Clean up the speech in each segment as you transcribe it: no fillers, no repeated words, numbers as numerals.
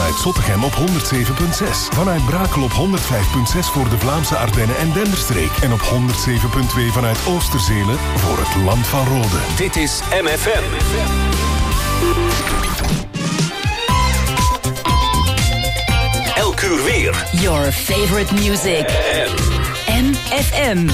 vanuit Zottegem op 107.6. Vanuit Brakel op 105.6 voor de Vlaamse Ardennen en Denderstreek. En op 107.2 vanuit Oosterzelen voor het Land van Rode. Dit is MFM. Elk uur weer. Your favorite music. MFM.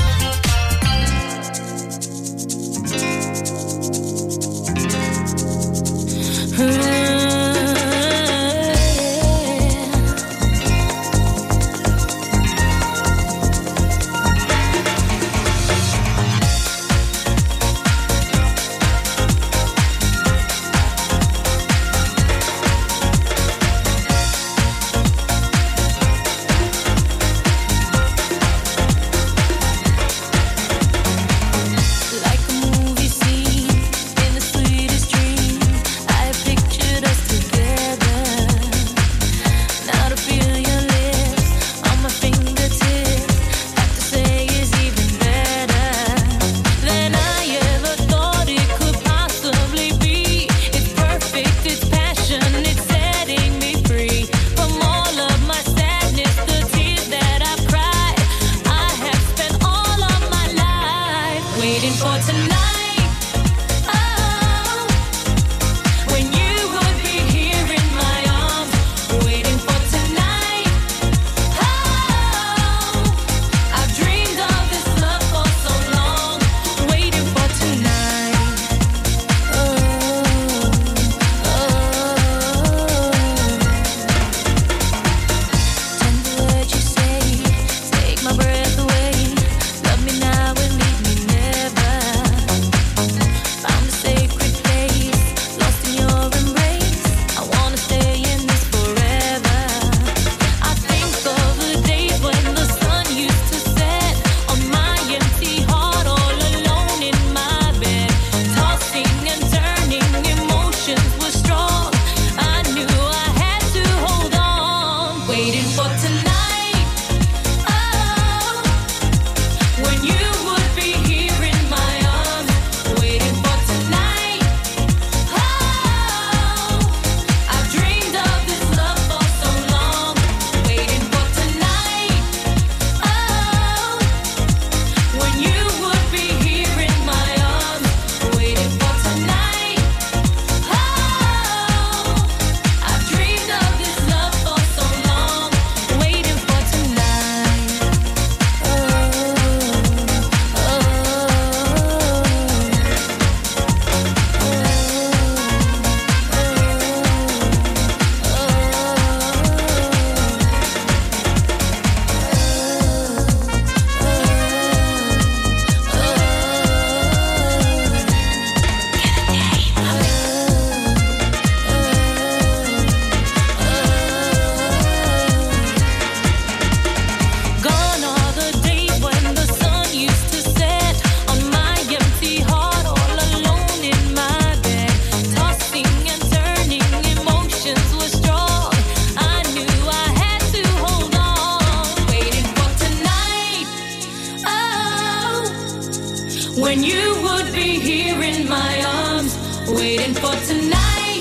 when you would be here in my arms, waiting for tonight.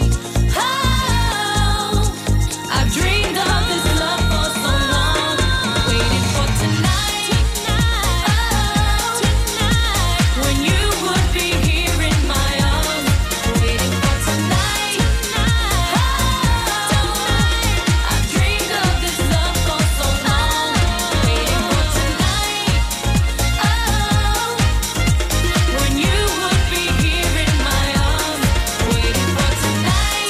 Oh, I've dreamed of this love for so long, waiting for tonight. Oh, tonight, when you would be here in my arms, waiting for tonight. Oh, tonight, I've dreamed of this love for so long, waiting for tonight. Oh, when you would be here in my arms, waiting for tonight.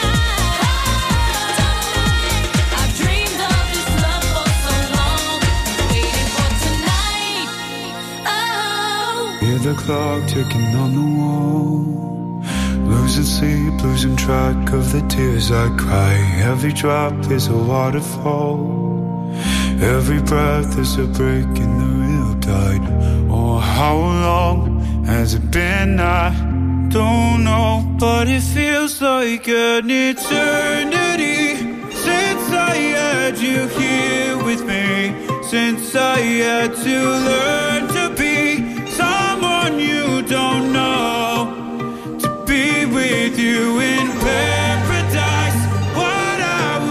Oh, I've dreamed of this love for so long, waiting for tonight. Oh. Hear the clock ticking on the wall, losing sleep, losing track of the tears I cry. Every drop is a waterfall, every breath is a break in the real tide. Oh, how long has it been? I don't know, but it feels like an eternity since I had you here with me, since I had to learn to be someone you don't know, to be with you in paradise. What I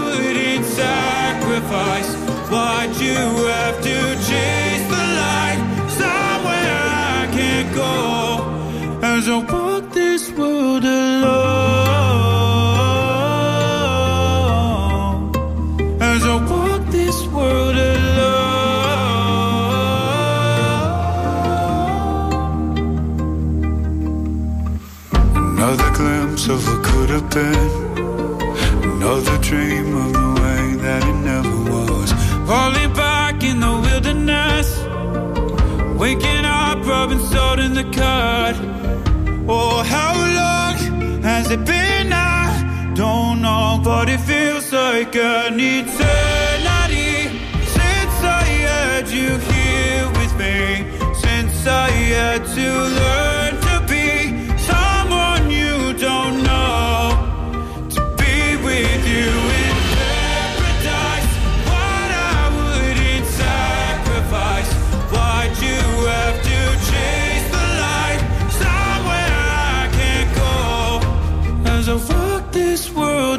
could have been another dream of the way that it never was. Falling back in the wilderness, waking up, rubbing salt in the cut. Oh, how long has it been? I don't know, but it feels like an eternity since I had you here with me, since I had to learn to be someone you don't know, to be with you in paradise. What I wouldn't sacrifice, why'd you have to chase the light somewhere I can't go? As I walk this world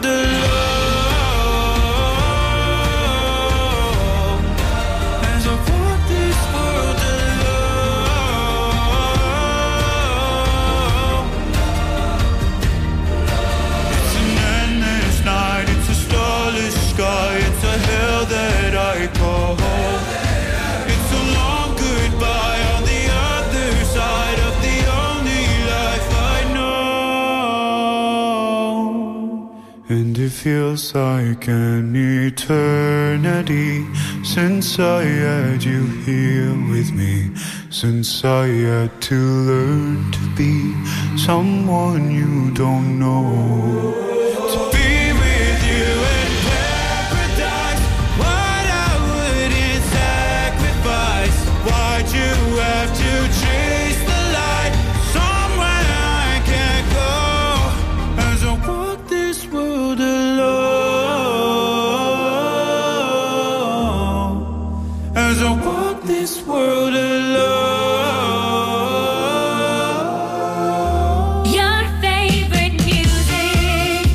alone, as I walk this world alone. It's an endless night, it's a starless sky, it's a hell that I call home. It's a long goodbye on the other side of the only life I know. And it feels like an eternity since I had you here with me, since I had to learn to be someone you don't know, to be with you in paradise. What I wouldn't sacrifice, why'd you have to chase the light somewhere I can't go? As I walk this world alone, as I walk this world alone. Your favorite music.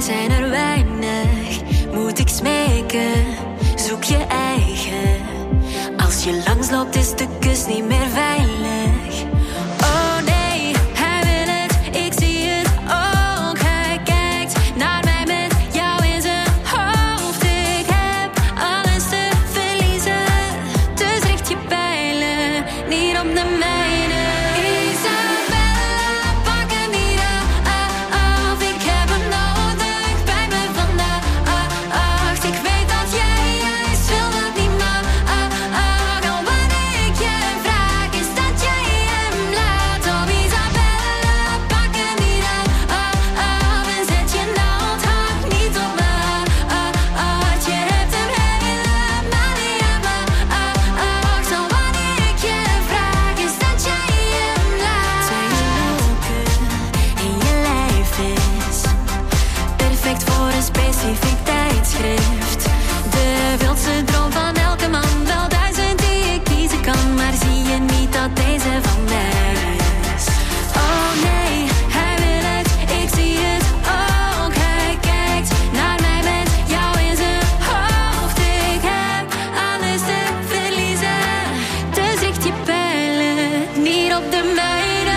zijn er weinig, moet ik smeken, zoek je eigen. Als je langsloopt is de kus niet meer veilig. Oh nee, hij wil het, ik zie het ook. Hij kijkt naar mij met jou in zijn hoofd. Ik heb alles te verliezen, dus richt je pijlen niet op de mijne. Isabella, pak hem niet af, ik heb hem nodig bij me vandaag. Ik weet dat jij juist wil dat niet mag. Al wat ik je vraag is dat jij hem laat. Oh Isabella, pak hem niet af en zet je naaldhaak niet op me. Je hebt hem helemaal niet aan me. Al wat ik je vraag is dat jij hem laat. Twee loken in je lijf is perfect voor een specifiek tijdschrift. De wildste droom van elke man, wel 1000 die ik kiezen kan. Maar zie je niet dat deze van mij is? Oh nee, hij wil het, ik zie het ook. Hij kijkt naar mij met jou in zijn hoofd. Ik heb alles te verliezen, dus richt je pijlen niet op de mijne.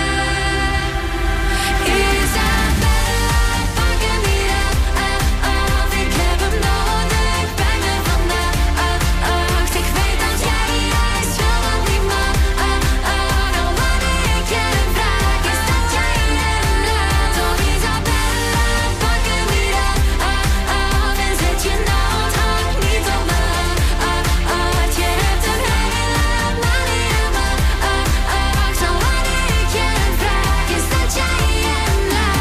Isabella, pak hem niet af, ik heb hem nodig bij me vandaag. Ik weet dat jij juist wil dat niet mag. Al wat ik je vraag is dat jij hem laat. Oh Isabella, pak hem niet af en zet je naaldhaak niet op me. Je hebt hem helemaal niet aan me. Al wat ik je vraag is dat jij hem laat.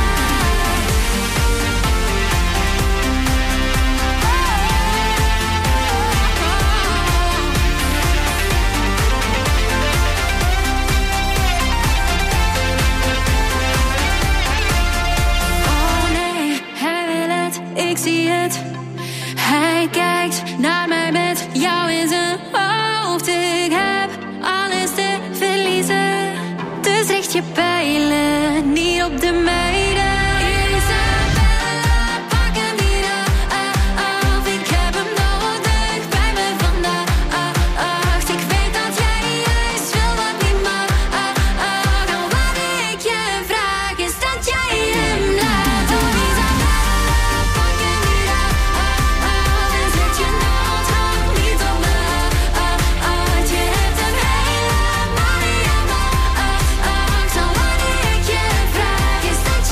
Oh nee, hij wil het, ik zie het. Hij kijkt naar mij met jou in zijn hoofd. Ik heb alles te verliezen, dus richt je pijlen niet op de mijne. Isabella, pak hem niet af, ik heb hem nodig bij me vandaag. Ik weet dat jij juist wil dat niet mag. Al wat ik je vraag is dat jij hem laat. Oh Isabella, pak hem niet af en zet je naaldhaak niet op me. Je hebt hem helemaal niet aan me. Al wat ik je vraag is dat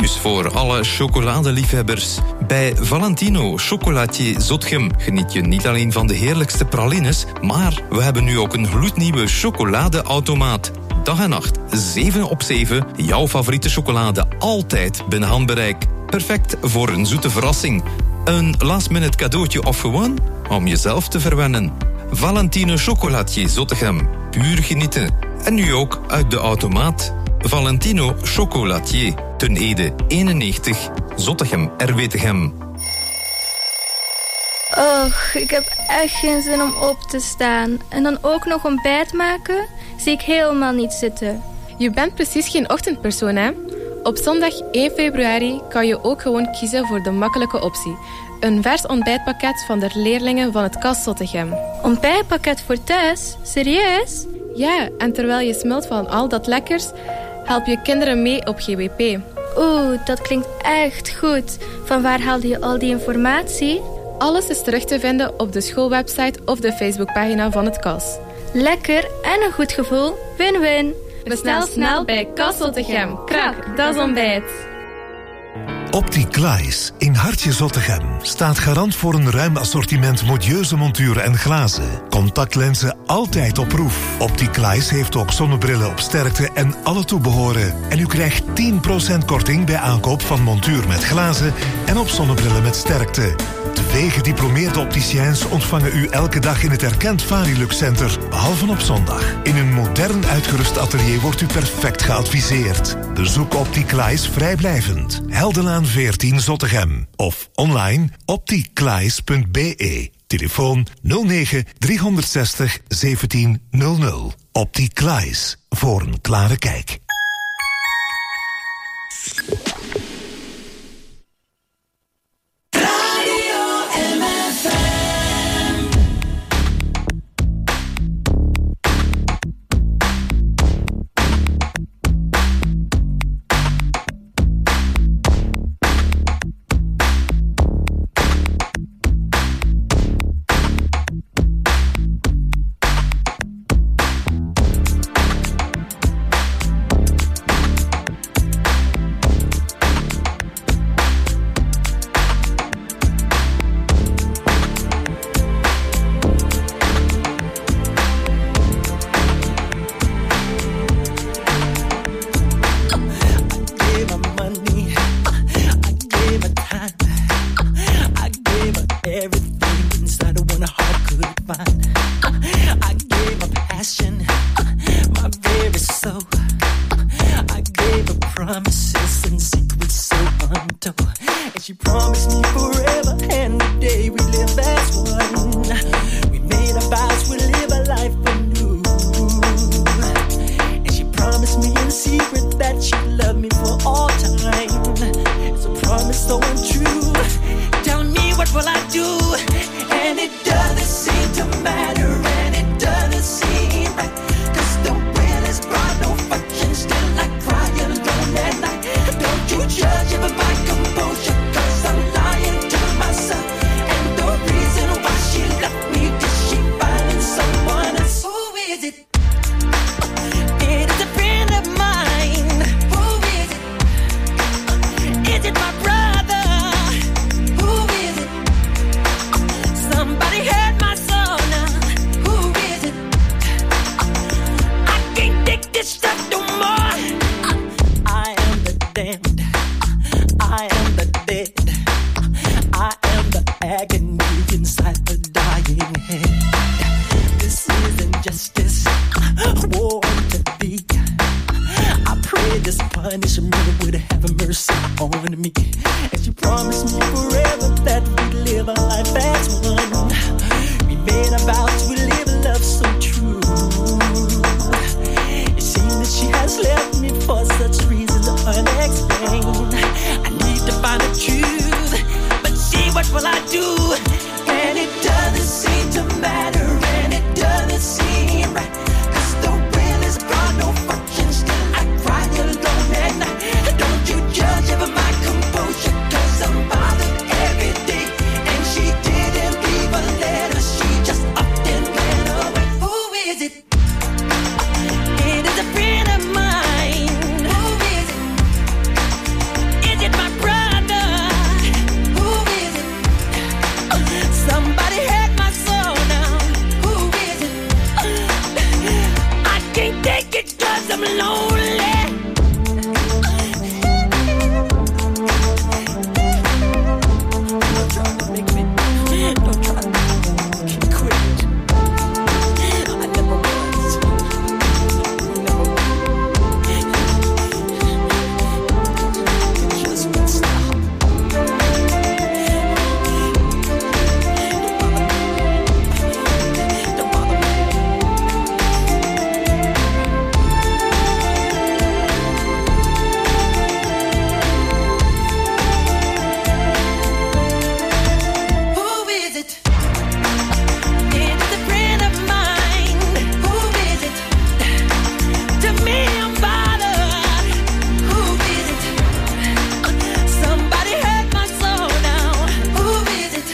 nieuws voor alle chocoladeliefhebbers. Bij Valentino Chocolatier Zottegem geniet je niet alleen van de heerlijkste pralines, maar we hebben nu ook een gloednieuwe chocoladeautomaat. Dag en nacht, 7 op 7, jouw favoriete chocolade altijd binnen handbereik. Perfect voor een zoete verrassing. Een last-minute cadeautje of gewoon om jezelf te verwennen. Valentino Chocolatier Zottegem. Puur genieten. En nu ook uit de automaat. Valentino Chocolatier. Ten Ede 91. Zottegem Erwetegem. Och, ik heb echt geen zin om op te staan. En dan ook nog ontbijt maken? Zie ik helemaal niet zitten. Je bent precies geen ochtendpersoon, hè? Op zondag 1 februari kan je ook gewoon kiezen voor de makkelijke optie. Een vers ontbijtpakket van de leerlingen van het KAS Zottegem. Ontbijtpakket voor thuis? Serieus? Ja, en terwijl je smult van al dat lekkers, help je kinderen mee op GWP. Oeh, dat klinkt echt goed. Van waar haalde je al die informatie? Alles is terug te vinden op de schoolwebsite of de Facebookpagina van het KAS. Lekker en een goed gevoel. Win-win. Bestel snel bij KAS Zottegem. Krak, dat is ontbijt. Opticlies in Hartje Zottegem staat garant voor een ruim assortiment modieuze monturen en glazen. Contactlenzen altijd op proef. Opticlies heeft ook zonnebrillen op sterkte en alle toebehoren. En u krijgt 10% korting bij aankoop van montuur met glazen en op zonnebrillen met sterkte. 2 gediplomeerde opticiens ontvangen u elke dag in het erkend Varilux Center, behalve op zondag. In een modern uitgerust atelier wordt u perfect geadviseerd. Bezoek Opticlies vrijblijvend. Heldenlaan 14 Zottegem. Of online opticlies.be. Telefoon 09 360 1700. Opticlies. Voor een klare kijk. I'm lonely. Don't try to quit. I never was. Never just won't stop. Don't bother me. Who is it? It's a friend of mine. Who is it? To me, I'm bothered. Who is it? Somebody hurt my soul now. Who is it?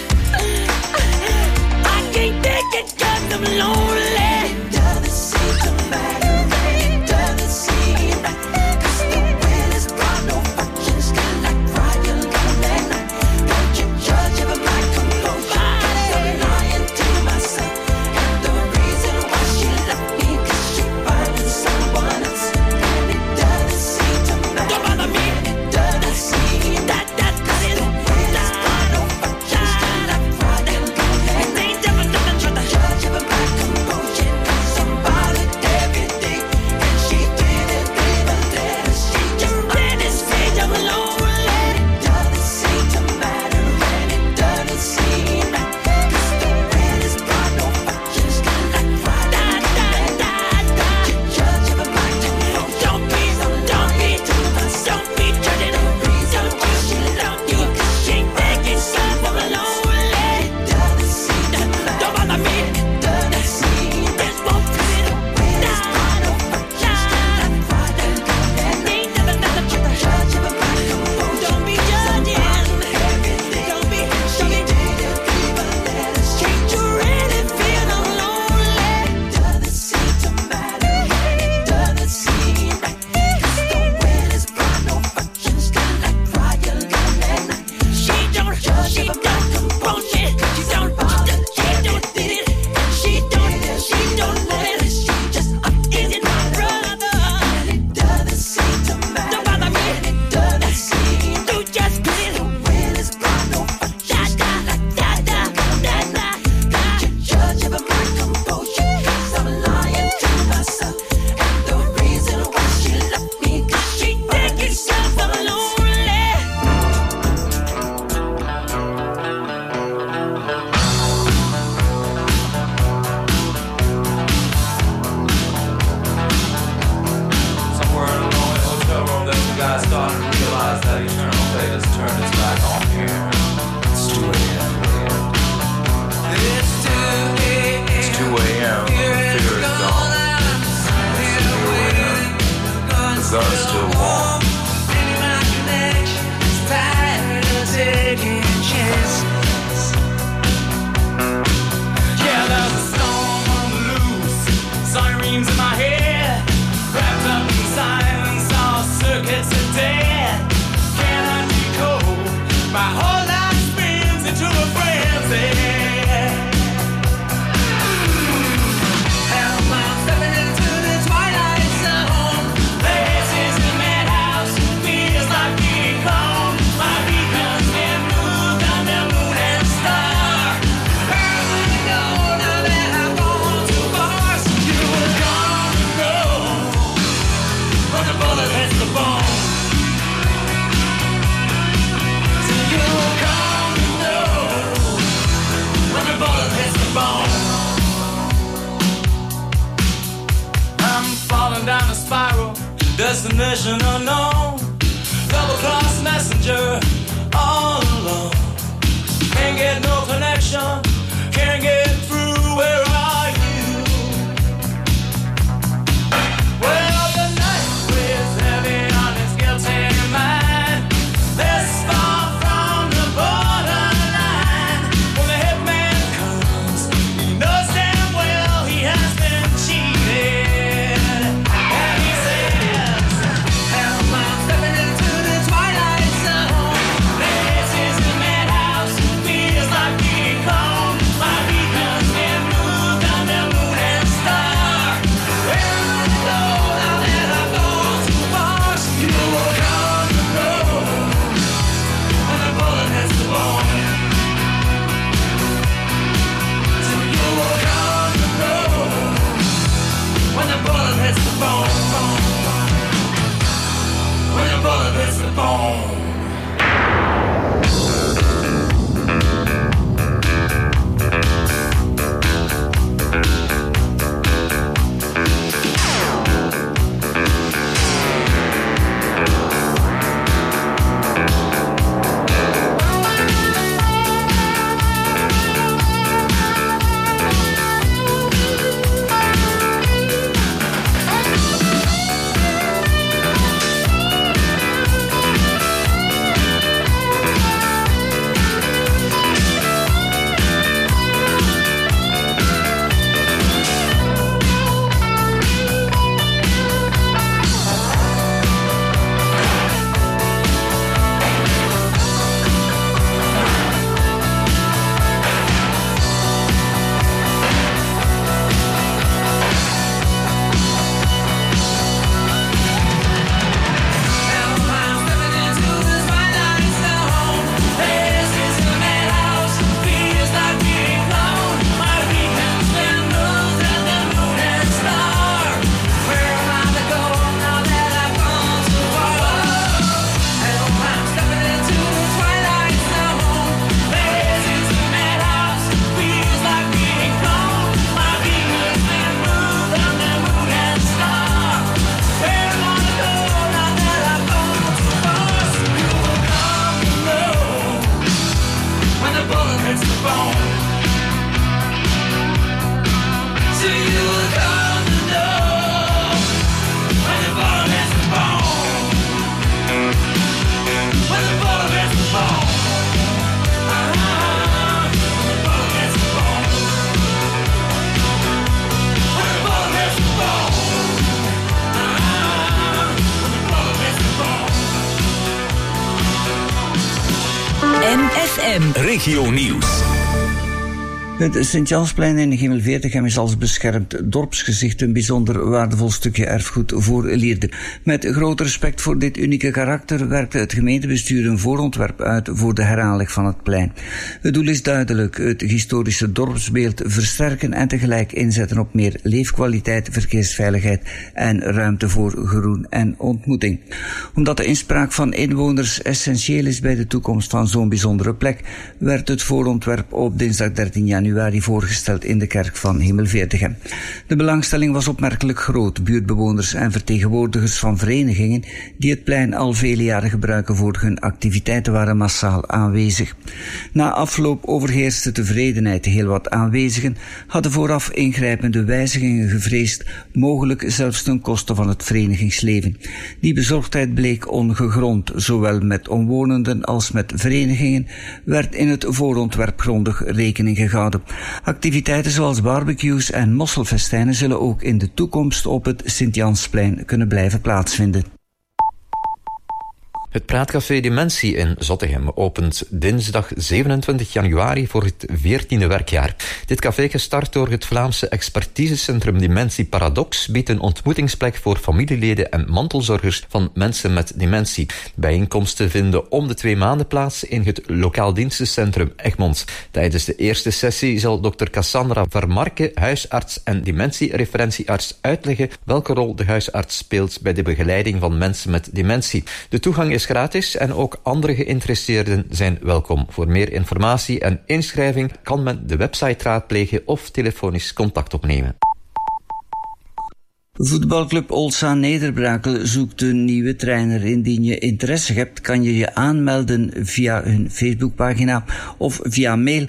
I can't take it 'cause I'm lonely. It doesn't seem to matter. It doesn't seem right. 'Cause the wind is gone, no functions, kind of like crying lonely. Don't you judge if I composure. 'Cause I'm lying to myself. And the reason why she left me, 'cause she finding someone else. And it doesn't seem to matter. Don't bother me. It doesn't seem that that's 'cause the wind is gone, no functions, kind of like crying lonely. It ain't never nothing to the judge if I composure. 'Cause I'm bothered every day. And she didn't leave a letter. She just didn't say I'm lonely. It doesn't seem to matter. And it doesn't seem right. 'Cause the wind is gone, no functions, kind of like crying lonely. Don't you judge if I composure. Don't be to myself. Don't be judging the reason why she left you. 'Cause she thinking I'm lonely. It doesn't seem to matter. Don't bother me. It doesn't seem this won't fit. The wind is gone, no functions, kind of like crying lonely. Ain't never nothing to the judge if I composure. Don't be judging. Don't be she didn't leave a letter. Can't you really feel lonely? It doesn't seem to matter. It doesn't seem right. 'Cause the wind is gone, no functions, kind of like crying lonely. She don't judge if I'm not composure. She don't did it. She don't let it. She just is it my brother? And it doesn't seem to matter. Don't bother me. It doesn't seem to just get it. The wind is gone, no functions, kind of like Don't you judge if I'm not composure. 'Cause I'm lying to myself. And the reason why she left me, 'cause she thinking I'm lonely. Somewhere in a lonely hotel room, then the guy started to realize that eternal fate has turned his back on here. It's 2 a.m. It's 2 a.m. The fear is gone. Here we are. The gun's still warm. Yeah, there's a storm on the loose. Sirens in my head. Wrapped up in silence, all circuits are dead. Cannot decode. My whole life spins into a frenzy. Hell, I'm stepping into the twilight zone. This is the madhouse. Feels like being home. My beacon's been moved on the moon and star. Where am I to go now that I've gone too far? So you were gonna go. When the bullet hits the bone. So you were gonna know. When the bullet hits the bone. I'm falling down a spiral. Destination unknown. Double cross messenger. All alone. Can't get no connection. Can't get through. Where are you? Well, the night weighs heavy on his guilty mind. This far from the borderline. When the hitman comes, he knows damn well he has been cheated. And he says, hell, I'm stepping into the twilight zone. This is the madhouse. Feels like being home. My beacon's FM. Regio Nieuws. Het Sint-Jansplein in Hemelveertegem is als beschermd dorpsgezicht een bijzonder waardevol stukje erfgoed voor Lierde. Met groot respect voor dit unieke karakter werkte het gemeentebestuur een voorontwerp uit voor de heraanleg van het plein. Het doel is duidelijk: het historische dorpsbeeld versterken en tegelijk inzetten op meer leefkwaliteit, verkeersveiligheid en ruimte voor groen en ontmoeting. Omdat de inspraak van inwoners essentieel is bij de toekomst van zo'n bijzondere plek, werd het voorontwerp op dinsdag 13 januari voorgesteld in de kerk van Hemelveertegem. De belangstelling was opmerkelijk groot. Buurtbewoners en vertegenwoordigers van verenigingen die het plein al vele jaren gebruiken voor hun activiteiten waren massaal aanwezig. Na afloop overheerste tevredenheid. Heel wat aanwezigen hadden vooraf ingrijpende wijzigingen gevreesd, mogelijk zelfs ten koste van het verenigingsleven. Die bezorgdheid bleek ongegrond. Zowel met omwonenden als met verenigingen werd in het voorontwerp grondig rekening gehouden. Activiteiten zoals barbecues en mosselfestijnen zullen ook in de toekomst op het Sint-Jansplein kunnen blijven plaatsvinden. Het Praatcafé Dementie in Zottegem opent dinsdag 27 januari voor het 14e werkjaar. Dit café, gestart door het Vlaamse expertisecentrum Dementie Paradox, biedt een ontmoetingsplek voor familieleden en mantelzorgers van mensen met dementie. Bijeenkomsten vinden om de 2 maanden plaats in het lokaal dienstencentrum Egmond. Tijdens de eerste sessie zal Dr. Cassandra Vermarke, huisarts en dementiereferentiearts, uitleggen welke rol de huisarts speelt bij de begeleiding van mensen met dementie. De toegang is gratis en ook andere geïnteresseerden zijn welkom. Voor meer informatie en inschrijving kan men de website raadplegen of telefonisch contact opnemen. Voetbalclub Olsa Nederbrakel zoekt een nieuwe trainer. Indien je interesse hebt, kan je je aanmelden via hun Facebookpagina of via mail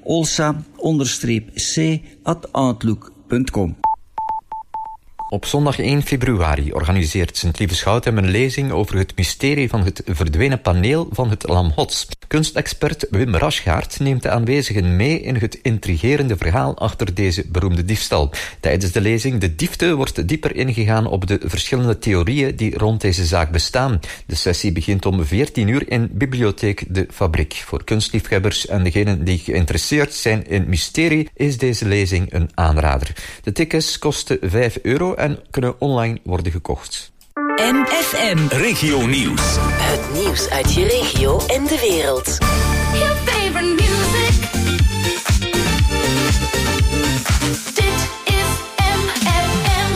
olsa_c@outlook.com. Op zondag 1 februari organiseert Sint-Lieveschouten een lezing over het mysterie van het verdwenen paneel van het Lam Hots. Kunstexpert Wim Raschgaard neemt de aanwezigen mee in het intrigerende verhaal achter deze beroemde diefstal. Tijdens de lezing De Diefte wordt dieper ingegaan op de verschillende theorieën die rond deze zaak bestaan. De sessie begint om 14 uur in Bibliotheek De Fabriek. Voor kunstliefhebbers en degenen die geïnteresseerd zijn in mysterie is deze lezing een aanrader. De tickets kosten €5 en kunnen online worden gekocht. MFM. Regio Nieuws. Het nieuws uit je regio en de wereld. Your favorite music. Dit is MFM.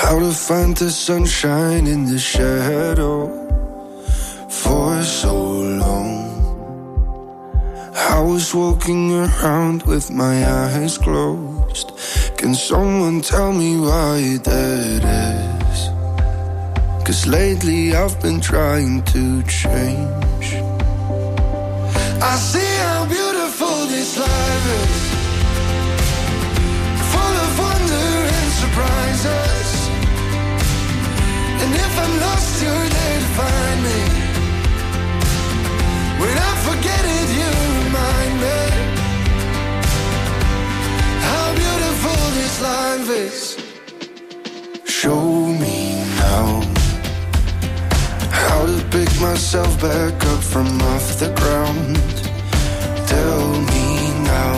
How to find the sunshine in the shadow for so long. I was walking around with my eyes closed. Can someone tell me why that is? 'Cause lately I've been trying to change. I see how beautiful this life is, full of wonder and surprises. And if I'm lost, you're there to find me. When I forget it, you remind me how beautiful this life is. Show me now how to pick myself back up from off the ground. Tell me now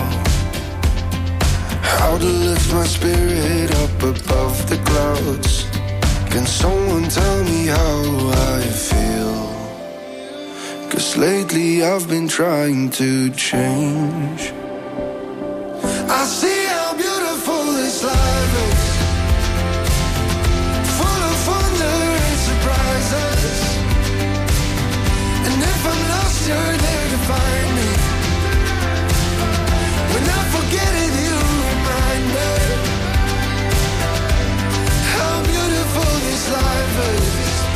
how to lift my spirit up above the clouds. Can someone tell me how I feel? 'Cause lately I've been trying to change. I see how beautiful this life is, full of wonder and surprises. And if I'm lost, you're there to find me. When I forget it, you remind me how beautiful this life is.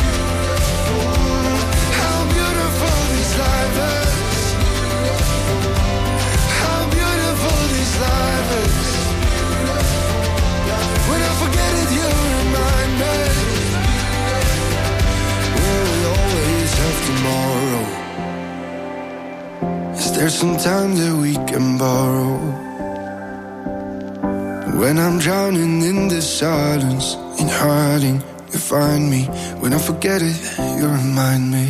How beautiful this life is. How beautiful this life is. When I forget it, you remind me. Will we always have tomorrow? Is there some time that we can borrow? When I'm drowning in the silence, in hiding, you find me. When I forget it, you remind me.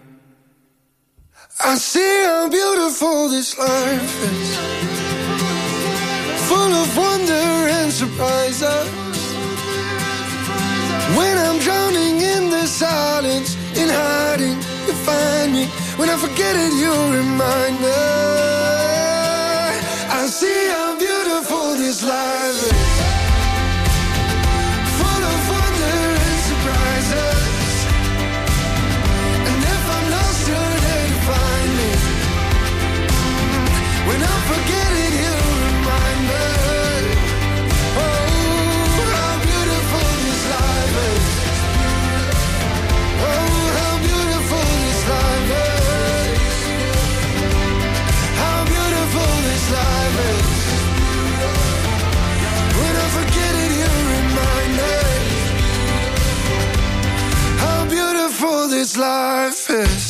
I see how beautiful this life is, full of wonder and surprises. When I'm drowning in the silence, in hiding, you find me. When I forget it, you remind me. I see how beautiful this life is, full of wonder and surprises. And if I'm lost, you're there to find me. When I forget it, you remind me. Oh, how beautiful this life is. Oh, how beautiful this life is. How beautiful this life is. When I forget it, you remind me how beautiful this life is.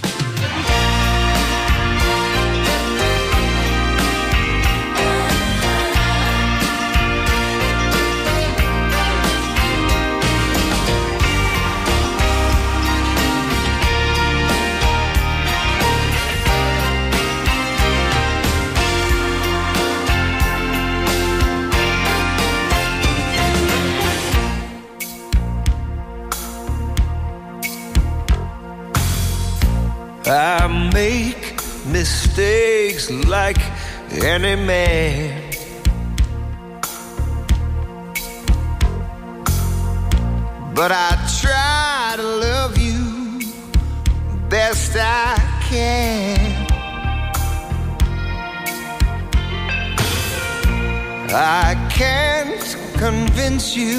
I make mistakes like any man, but I try to love you best I can. I can't convince you,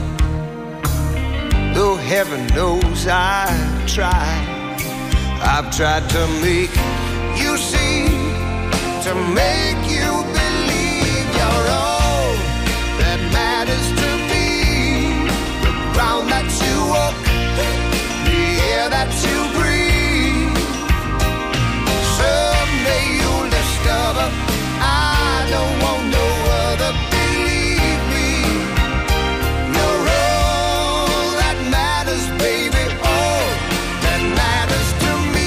though heaven knows I've tried. I've tried to make you see, to make you believe you're all that matters to me. The ground that you walk, the air that you breathe. Someday you'll discover I don't want no other. Believe me, you're all that matters, baby. All that matters to me.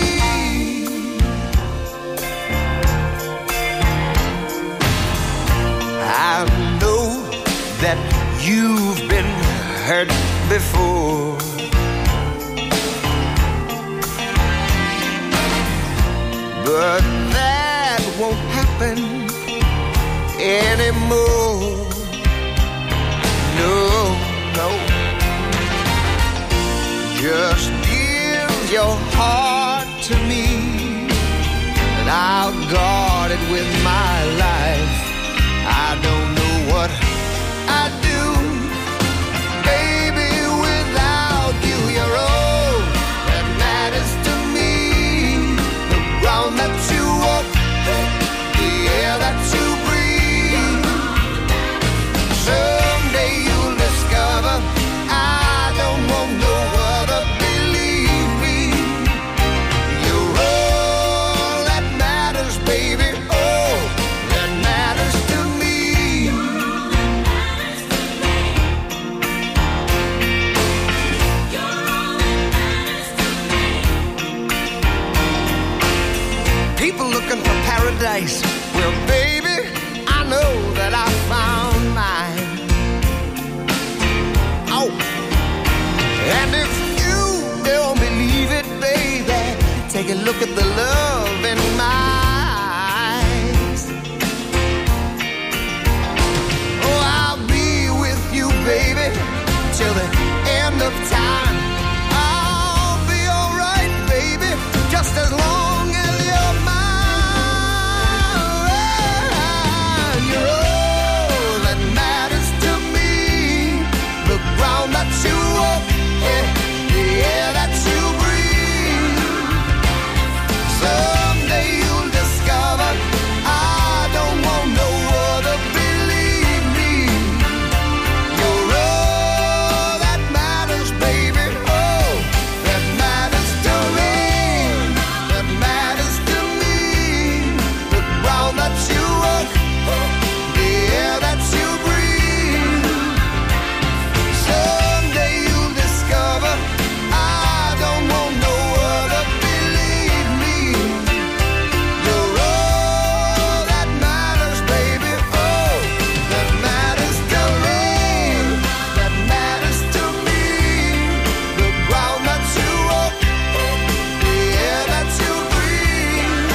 I know that you've been hurt before, but that won't happen anymore. No, no. Just give your heart to me, and I'll guard it with my life. I don't know what I'd do, baby, without you. You're all that matters to me. The ground that you walk, the air that you breathe. Someday you'll discover I don't want no other. Believe me, you're all that matters, baby. All that matters to me. People looking for paradise. Well, baby, I know that I found mine. Oh, and if you don't believe it, baby, take a look at the love in my eyes. Oh, I'll be with you, baby, till the end of time. I'll be alright, baby, just as long as you're mine. You're all that matters to me. The ground that you walk, the air that you breathe. Someday you'll discover I don't want no other. Believe me, you're all that matters, baby. Oh, that matters to me. That matters to me. The ground that you walk, the air that you breathe. Someday you'll discover I don't want no other. Believe me, you're all that matters, baby. Oh, that matters to me. That matters to me. The ground that you walk, the air that you breathe.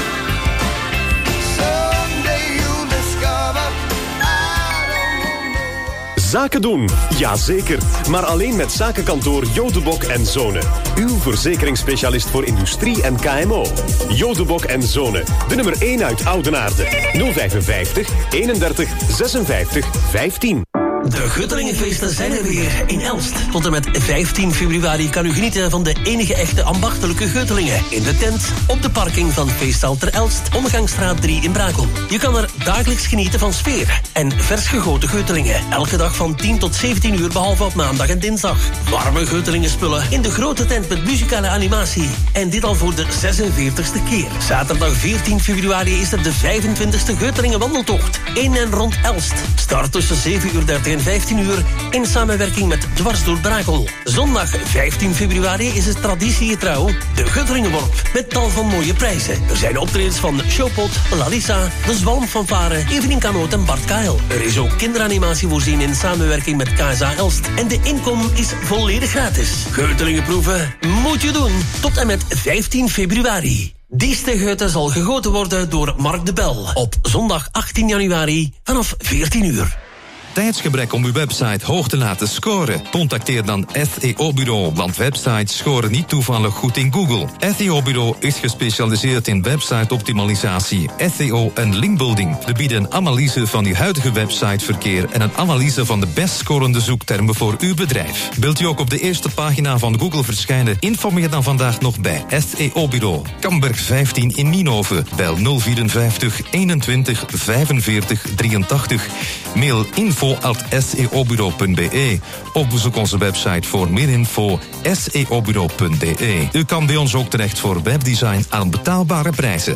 Someday you'll discover I don't want no. Zaken doen, jazeker. Maar alleen met zakenkantoor Jodebok en Zonen. Uw verzekeringsspecialist voor industrie en KMO. Jodebok en Zonen. De nummer 1 uit Oudenaarde. 055 31 56 15. De Guttelingenfeesten zijn er weer in Elst. Tot en met 15 februari kan u genieten van de enige echte ambachtelijke Guttelingen. In de tent, op de parking van Feesthal ter Elst, Omgangsstraat 3 in Brakel. Je kan er dagelijks genieten van sfeer en vers gegoten Guttelingen. Elke dag van 10 tot 17 uur, behalve op maandag en dinsdag. Warme Guttelingenspullen in de grote tent met muzikale animatie. En dit al voor de 46e keer. Zaterdag 14 februari is er de 25e Guttelingen wandeltocht. In en rond Elst. Start tussen 7:30 en 15 uur in samenwerking met Dwars door Brakel. Zondag 15 februari is het traditiegetrouw de Guttelingenworp met tal van mooie prijzen. Er zijn optredens van Showpot, Lalissa, de Zwalmfanfare, Evelien Kanoot en Bart Kael. Er is ook kinderanimatie voorzien in samenwerking met KSA Elst. En de inkom is volledig gratis. Guttelingenproeven moet je doen tot en met 15 februari. Dieste Geuten zal gegoten worden door Mark de Bel op zondag 18 januari vanaf 14 uur. Tijdsgebrek om uw website hoog te laten scoren? Contacteer dan SEO-bureau, want websites scoren niet toevallig goed in Google. SEO-bureau is gespecialiseerd in website-optimalisatie, SEO en linkbuilding. We bieden een analyse van uw huidige websiteverkeer en een analyse van de best scorende zoektermen voor uw bedrijf. Wilt u ook op de eerste pagina van Google verschijnen? Informeer dan vandaag nog bij SEO-bureau. Kamberg 15 in Nienhoven. Bel 054 21 45 83. Mail info@seobureau.be of bezoek onze website voor meer info seobureau.de. U kan bij ons ook terecht voor webdesign aan betaalbare prijzen.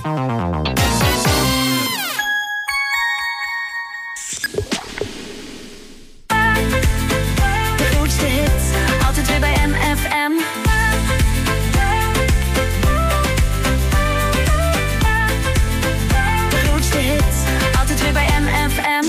De grootste hits, altijd weer bij MFM. De grootste hits, altijd weer bij MFM.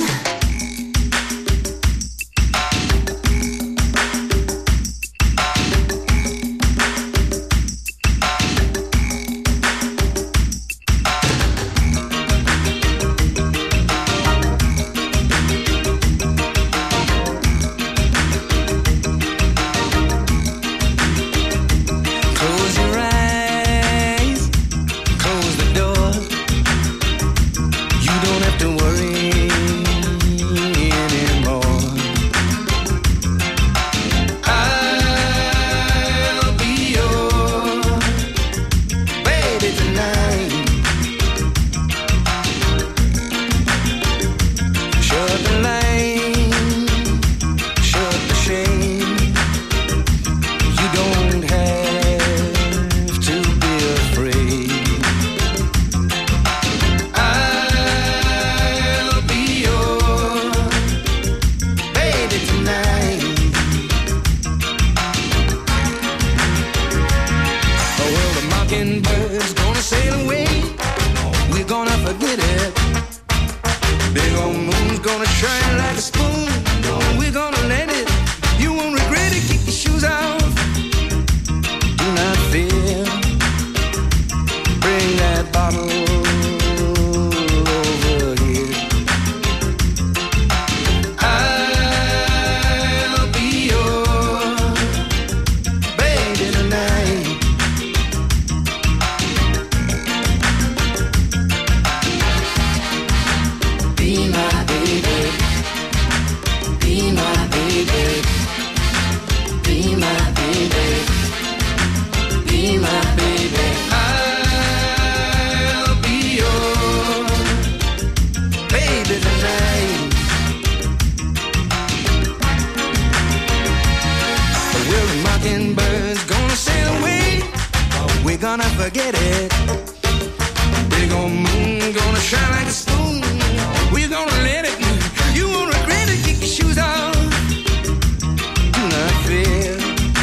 gonna forget it. Big old moon gonna shine like a spoon. We're gonna let it. You won't regret it. Kick your shoes off. Do not fear.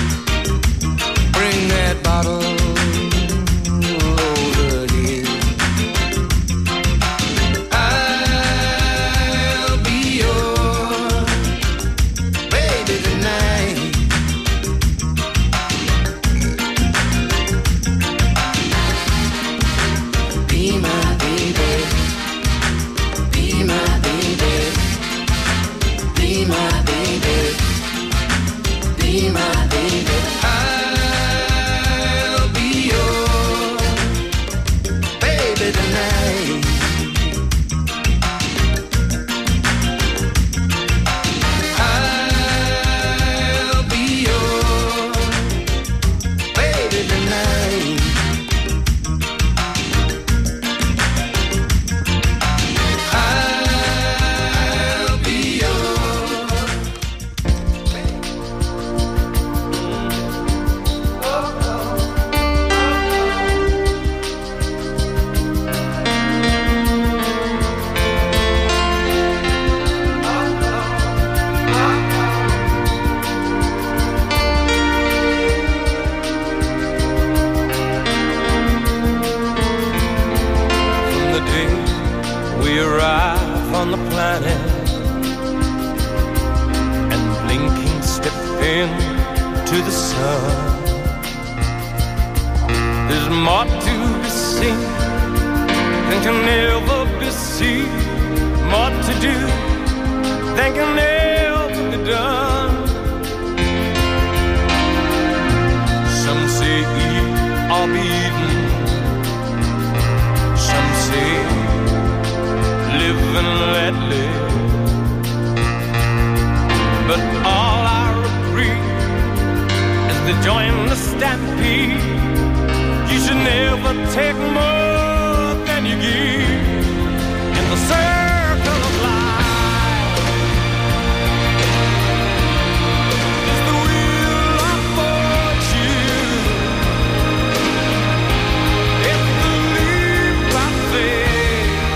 Bring that bottle over here. I'll be your baby tonight. Be my baby. Be my baby. Be my baby. Be my baby. I'll be your baby tonight. I'll be your baby tonight. I'll be your From the day we arrive on the planet and blinking step into the sun, there's more to be seen than can ever be seen, more to do than can ever be done. Some say eat or be eaten, some say live and let live. But all I agree is to join the stampede. You should never take more than you give in the circle of life. It's the wheel of fortune. It's the leap of faith.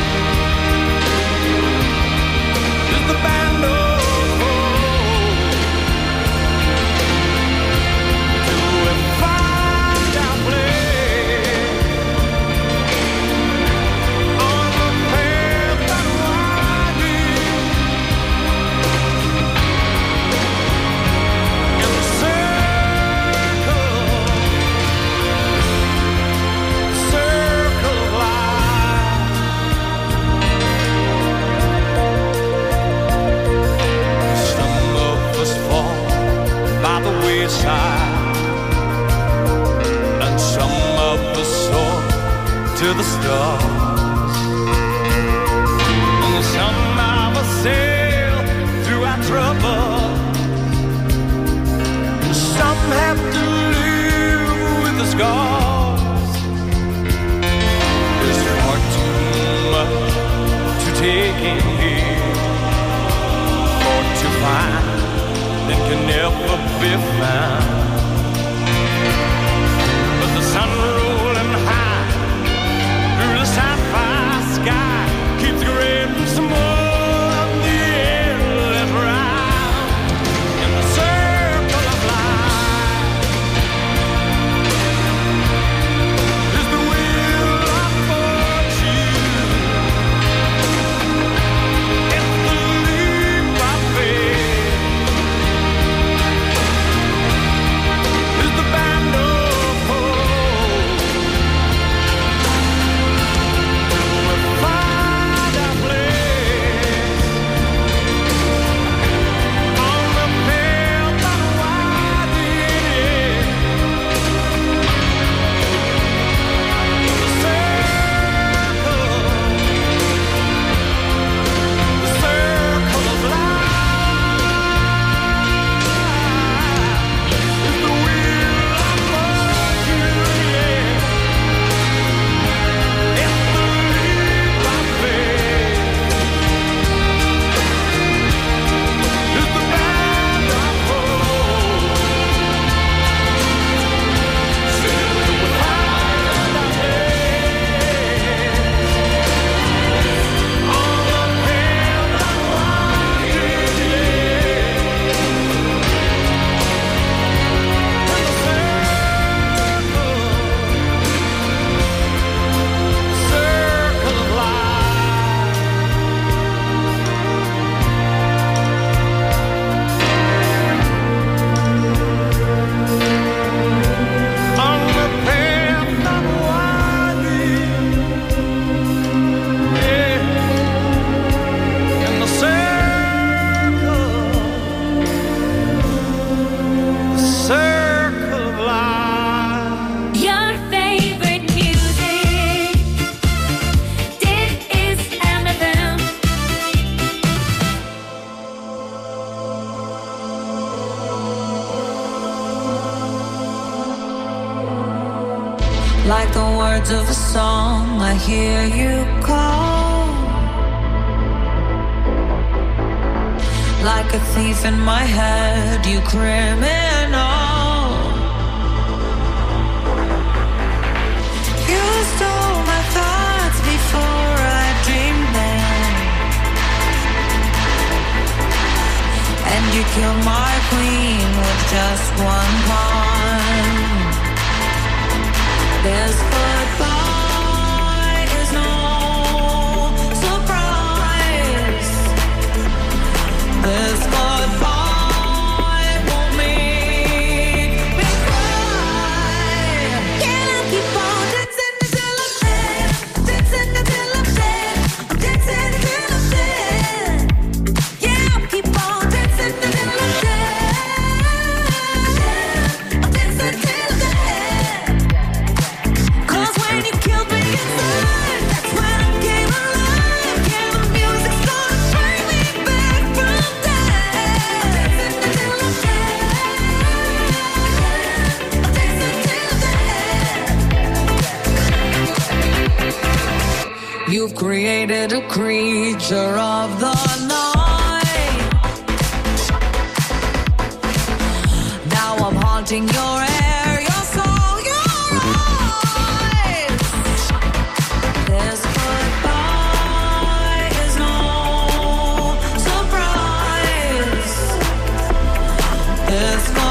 It's the band of hope. Do we find our place on the path that winding in the circle of life. Some of us fall by the wayside, and some of us soar to the stars, and some of us sail through our trouble. Some have to live with the scars. There's far too much to take in here, or to find that can never be found. But the sun rolling high through the sapphire sky keeps creating some more of the endless round in the circle of life. Is the wheel of fortune. It's the leap of faith. Like the words of a song, I hear you call. Like a thief in my head, you criminal. You stole my thoughts before I dreamed them, and you killed my queen with just one pawn. This goodbye is no surprise. This goodbye won't make me cry. Can I keep on dancing until I'm dead? Dancing until I'm dead. I'm dancing until I'm dead. Yeah, I'll keep on dancing until I'm dead. I'm dancing till I'm dead. When you killed me inside, that's when I came alive. Yeah, the music started bring me back from death. Dancing until I'm dead. Dancing till I'm dead. You've created a creature of the night. Now I'm haunting your air, your soul, your eyes. This goodbye is no surprise. This goodbye